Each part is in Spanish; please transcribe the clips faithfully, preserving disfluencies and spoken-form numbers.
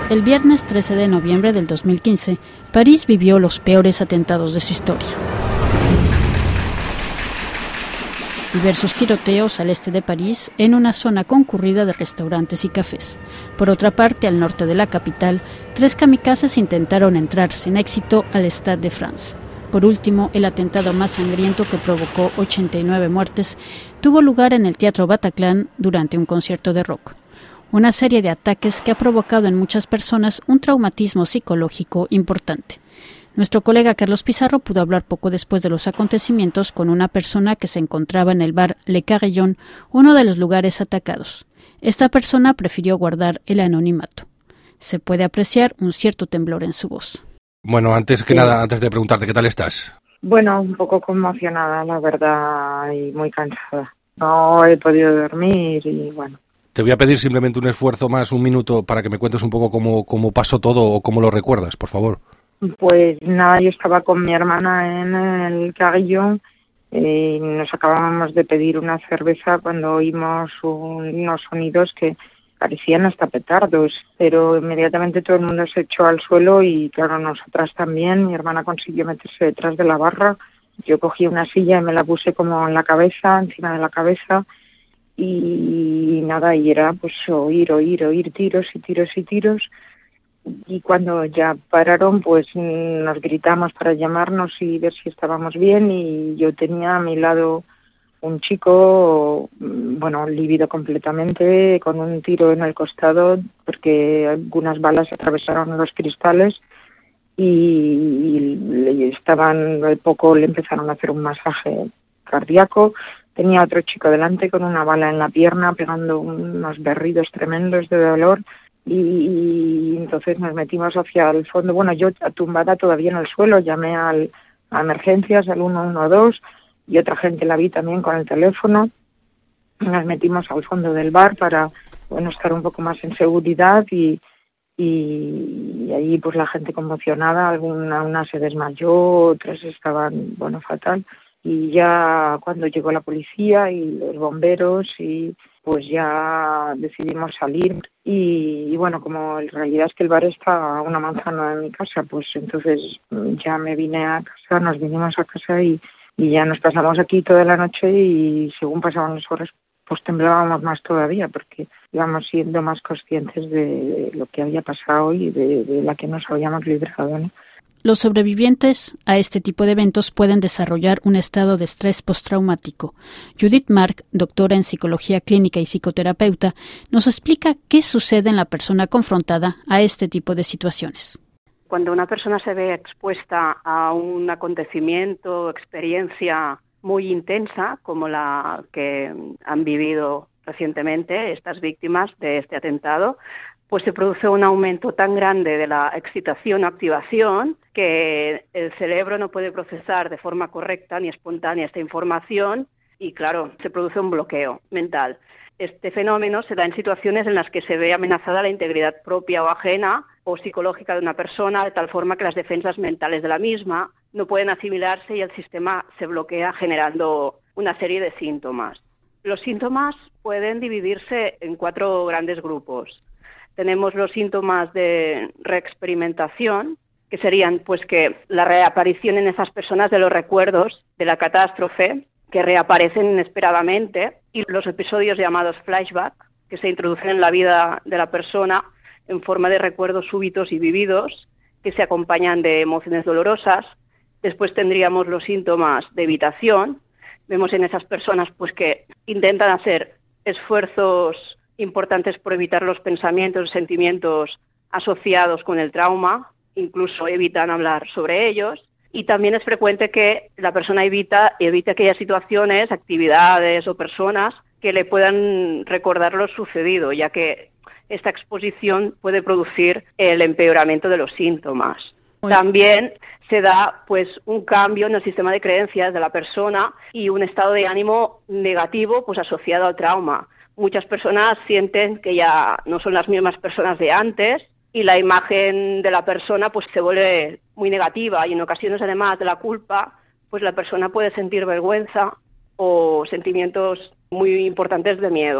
El viernes trece de noviembre del dos mil quince, París vivió los peores atentados de su historia. Diversos tiroteos al este de París, en una zona concurrida de restaurantes y cafés. Por otra parte, al norte de la capital, tres kamikazes intentaron entrar sin éxito al Stade de France. Por último, el atentado más sangriento, que provocó ochenta y nueve muertes, tuvo lugar en el Teatro Bataclan durante un concierto de rock. Una serie de ataques que ha provocado en muchas personas un traumatismo psicológico importante. Nuestro colega Carlos Pizarro pudo hablar poco después de los acontecimientos con una persona que se encontraba en el bar Le Carillon, uno de los lugares atacados. Esta persona prefirió guardar el anonimato. Se puede apreciar un cierto temblor en su voz. Bueno, antes que sí. nada, antes de preguntarte, ¿qué tal estás? Bueno, un poco conmocionada, la verdad, y muy cansada. No he podido dormir y bueno. Te voy a pedir simplemente un esfuerzo más, un minuto, para que me cuentes un poco cómo, cómo pasó todo o cómo lo recuerdas, por favor. Pues nada, yo estaba con mi hermana en el Carillon y nos acabábamos de pedir una cerveza cuando oímos un, unos sonidos que parecían hasta petardos, pero inmediatamente todo el mundo se echó al suelo y claro, nosotras también. Mi hermana consiguió meterse detrás de la barra, yo cogí una silla y me la puse como en la cabeza, encima de la cabeza, y nada, y era pues oír, oír, oír tiros y tiros y tiros, y cuando ya pararon pues nos gritamos para llamarnos y ver si estábamos bien, y yo tenía a mi lado un chico, bueno, lívido completamente, con un tiro en el costado porque algunas balas atravesaron los cristales y, y estaban, al poco le empezaron a hacer un masaje cardíaco. Tenía otro chico delante con una bala en la pierna, pegando unos berridos tremendos de dolor, y, y entonces nos metimos hacia el fondo. Bueno, yo tumbada todavía en el suelo, llamé al, a emergencias, al uno uno dos, y otra gente la vi también con el teléfono. Nos metimos al fondo del bar para, bueno, estar un poco más en seguridad, y, y, y ahí pues la gente conmocionada, alguna una se desmayó, otras estaban, bueno, fatal. Y ya cuando llegó la policía y los bomberos, y pues ya decidimos salir, y, y bueno, como en realidad es que el bar está a una manzana de mi casa, pues entonces ya me vine a casa, nos vinimos a casa y, y ya nos pasamos aquí toda la noche, y según pasaban las horas pues temblábamos más todavía porque íbamos siendo más conscientes de lo que había pasado y de, de la que nos habíamos librado, ¿no? Los sobrevivientes a este tipo de eventos pueden desarrollar un estado de estrés postraumático. Judith Mark, doctora en psicología clínica y psicoterapeuta, nos explica qué sucede en la persona confrontada a este tipo de situaciones. Cuando una persona se ve expuesta a un acontecimiento o experiencia muy intensa, como la que han vivido recientemente estas víctimas de este atentado, pues se produce un aumento tan grande de la excitación o activación que el cerebro no puede procesar de forma correcta ni espontánea esta información y, claro, se produce un bloqueo mental. Este fenómeno se da en situaciones en las que se ve amenazada la integridad propia o ajena o psicológica de una persona, de tal forma que las defensas mentales de la misma no pueden asimilarse y el sistema se bloquea, generando una serie de síntomas. Los síntomas pueden dividirse en cuatro grandes grupos. Tenemos los síntomas de reexperimentación, que serían pues que la reaparición en esas personas de los recuerdos de la catástrofe, que reaparecen inesperadamente, y los episodios llamados flashback, que se introducen en la vida de la persona en forma de recuerdos súbitos y vividos, que se acompañan de emociones dolorosas. Después tendríamos los síntomas de evitación. Vemos en esas personas pues que intentan hacer esfuerzos importantes por evitar los pensamientos y sentimientos asociados con el trauma, incluso evitan hablar sobre ellos, y también es frecuente que la persona evita, evite aquellas situaciones, actividades o personas que le puedan recordar lo sucedido, ya que esta exposición puede producir el empeoramiento de los síntomas. También se da pues un cambio en el sistema de creencias de la persona y un estado de ánimo negativo pues asociado al trauma. Muchas personas sienten que ya no son las mismas personas de antes y la imagen de la persona pues se vuelve muy negativa, y en ocasiones, además de la culpa, pues la persona puede sentir vergüenza o sentimientos muy importantes de miedo.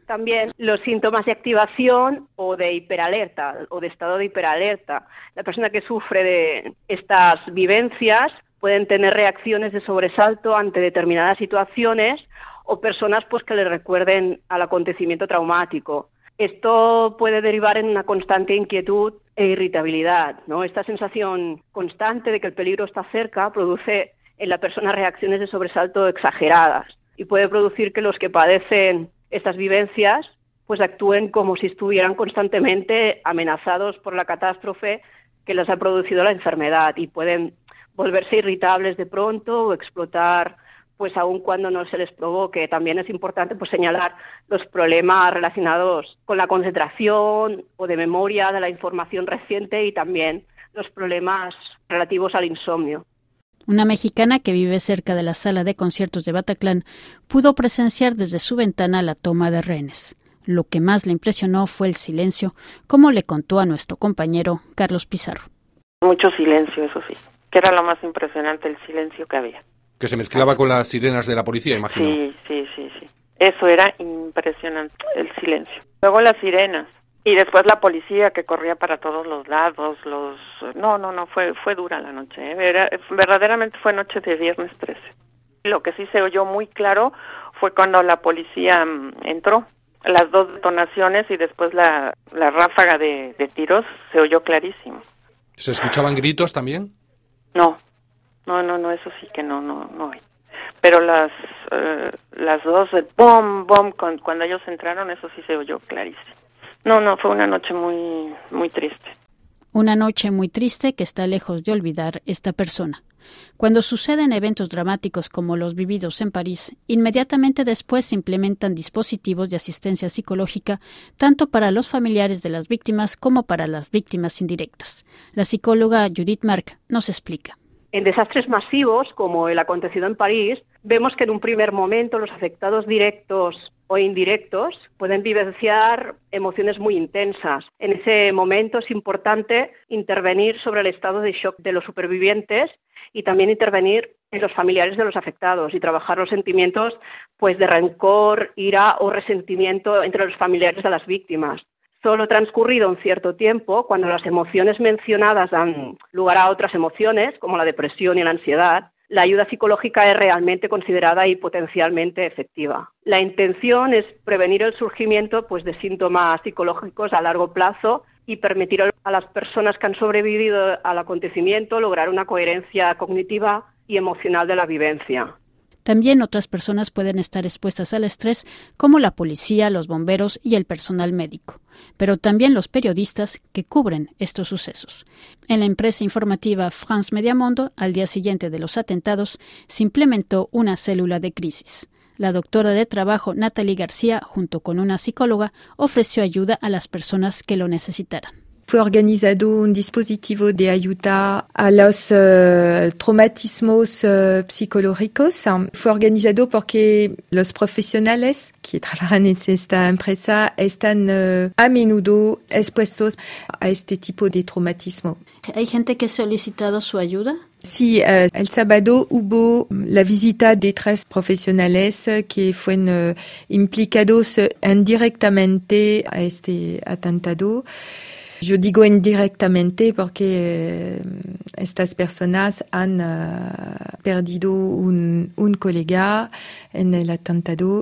también los síntomas de activación o de hiperalerta o de estado de hiperalerta. La persona que sufre de estas vivencias pueden tener reacciones de sobresalto ante determinadas situaciones o personas pues que le recuerden al acontecimiento traumático. Esto puede derivar en una constante inquietud e irritabilidad, ¿no? Esta sensación constante de que el peligro está cerca produce en la persona reacciones de sobresalto exageradas y puede producir que los que padecen estas vivencias pues actúen como si estuvieran constantemente amenazados por la catástrofe que les ha producido la enfermedad y pueden volverse irritables de pronto o explotar pues aun cuando no se les provoque. También es importante pues señalar los problemas relacionados con la concentración o de memoria de la información reciente y también los problemas relativos al insomnio. Una mexicana que vive cerca de la sala de conciertos de Bataclan pudo presenciar desde su ventana la toma de rehenes. Lo que más le impresionó fue el silencio, como le contó a nuestro compañero Carlos Pizarro. Mucho silencio, eso sí, que era lo más impresionante, el silencio que había. Que se mezclaba con las sirenas de la policía, imagino. Sí, sí, sí, sí. Eso era impresionante, el silencio. Luego las sirenas. Y después la policía que corría para todos los lados, los... No, no, no, fue fue dura la noche, ¿eh? Era, verdaderamente fue noche de viernes trece. Lo que sí se oyó muy claro fue cuando la policía um, entró. Las dos detonaciones y después la, la ráfaga de, de tiros se oyó clarísimo. ¿Se escuchaban gritos también? No, no, no, no, eso sí que no, no, no. Pero las uh, las dos, el bom, bom, con, cuando ellos entraron, eso sí se oyó clarísimo. No, no, fue una noche muy, muy triste. Una noche muy triste que está lejos de olvidar esta persona. Cuando suceden eventos dramáticos como los vividos en París, inmediatamente después se implementan dispositivos de asistencia psicológica tanto para los familiares de las víctimas como para las víctimas indirectas. La psicóloga Judith Marc nos explica. En desastres masivos, como el acontecido en París, vemos que en un primer momento los afectados directos o indirectos pueden vivenciar emociones muy intensas. En ese momento es importante intervenir sobre el estado de shock de los supervivientes y también intervenir en los familiares de los afectados y trabajar los sentimientos pues de rencor, ira o resentimiento entre los familiares de las víctimas. Solo transcurrido un cierto tiempo, cuando las emociones mencionadas dan lugar a otras emociones, como la depresión y la ansiedad, la ayuda psicológica es realmente considerada y potencialmente efectiva. La intención es prevenir el surgimiento pues, de síntomas psicológicos a largo plazo y permitir a las personas que han sobrevivido al acontecimiento lograr una coherencia cognitiva y emocional de la vivencia. También otras personas pueden estar expuestas al estrés, como la policía, los bomberos y el personal médico, pero también los periodistas que cubren estos sucesos. En la empresa informativa France Media Mundo, al día siguiente de los atentados, se implementó una célula de crisis. La doctora de trabajo Natalie García, junto con una psicóloga, ofreció ayuda a las personas que lo necesitaran. Fue organizado un dispositivo de ayuda a los uh, traumatismos uh, psicológicos. Fue organizado porque los profesionales que trabajan en esta empresa están uh, a menudo expuestos a este tipo de traumatismo. ¿Hay gente que ha solicitado su ayuda? Sí, uh, el sábado hubo la visita de tres profesionales que fueron uh, implicados indirectamente a este atentado. Yo digo indirectamente porque eh, estas personas han uh, perdido un, un colega en el atentado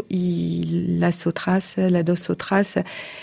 y las otras, las dos otras,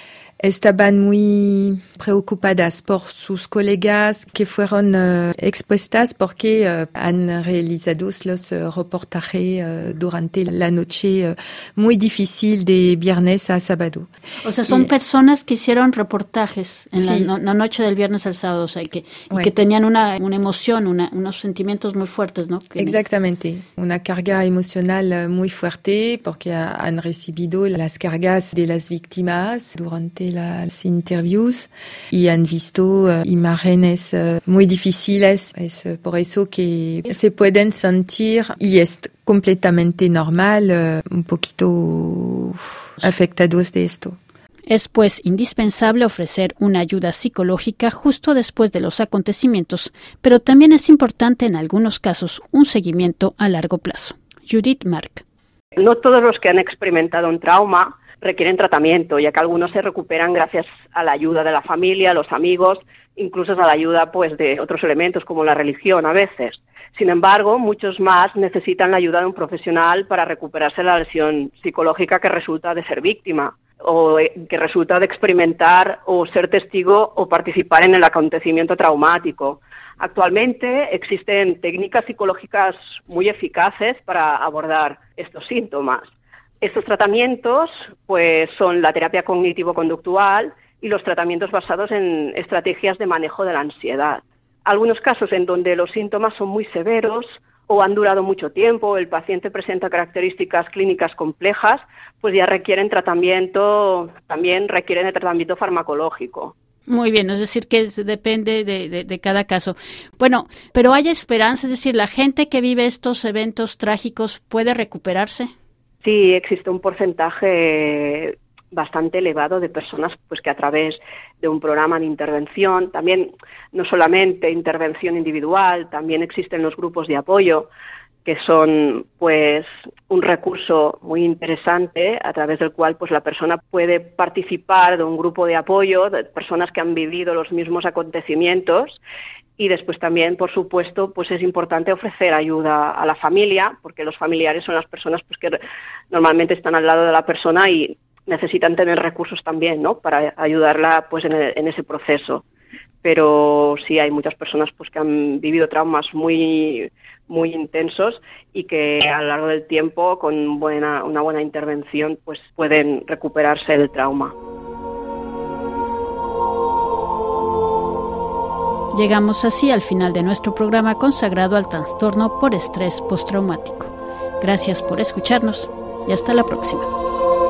estaban muy preocupadas por sus colegas que fueron uh, expuestas porque uh, han realizado los uh, reportajes uh, durante la noche uh, muy difícil de viernes a sábado. O sea, son y, personas que hicieron reportajes en sí. la, no, la noche del viernes al sábado, o sea, que, y ouais. que tenían una, una emoción, una, unos sentimientos muy fuertes, ¿no? Que Exactamente, una carga emocional muy fuerte porque han recibido las cargas de las víctimas durante las interviews y han visto uh, imágenes uh, muy difíciles. Es uh, por eso que se pueden sentir, y es completamente normal, uh, un poquito afectados de esto. Es pues indispensable ofrecer una ayuda psicológica justo después de los acontecimientos, pero también es importante en algunos casos un seguimiento a largo plazo. Judith Marc. No todos los que han experimentado un trauma requieren tratamiento, ya que algunos se recuperan gracias a la ayuda de la familia, los amigos, incluso a la ayuda pues de otros elementos como la religión a veces. Sin embargo, muchos más necesitan la ayuda de un profesional para recuperarse de la lesión psicológica que resulta de ser víctima o que resulta de experimentar o ser testigo o participar en el acontecimiento traumático. Actualmente existen técnicas psicológicas muy eficaces para abordar estos síntomas. Estos tratamientos pues, son la terapia cognitivo-conductual y los tratamientos basados en estrategias de manejo de la ansiedad. Algunos casos en donde los síntomas son muy severos o han durado mucho tiempo, el paciente presenta características clínicas complejas, pues ya requieren tratamiento, también requieren de tratamiento farmacológico. Muy bien, es decir, que depende de, de, de cada caso. Bueno, pero hay esperanza, es decir, ¿la gente que vive estos eventos trágicos puede recuperarse? Sí, existe un porcentaje bastante elevado de personas pues que a través de un programa de intervención, también no solamente intervención individual, también existen los grupos de apoyo, que son pues un recurso muy interesante a través del cual pues la persona puede participar de un grupo de apoyo de personas que han vivido los mismos acontecimientos. Y después también, por supuesto, pues es importante ofrecer ayuda a la familia, porque los familiares son las personas pues que normalmente están al lado de la persona y necesitan tener recursos también, ¿no?, para ayudarla pues en, el, en ese proceso. Pero sí hay muchas personas pues que han vivido traumas muy muy intensos y que a lo largo del tiempo, con buena una buena intervención, pues pueden recuperarse del trauma. Llegamos así al final de nuestro programa consagrado al trastorno por estrés postraumático. Gracias por escucharnos y hasta la próxima.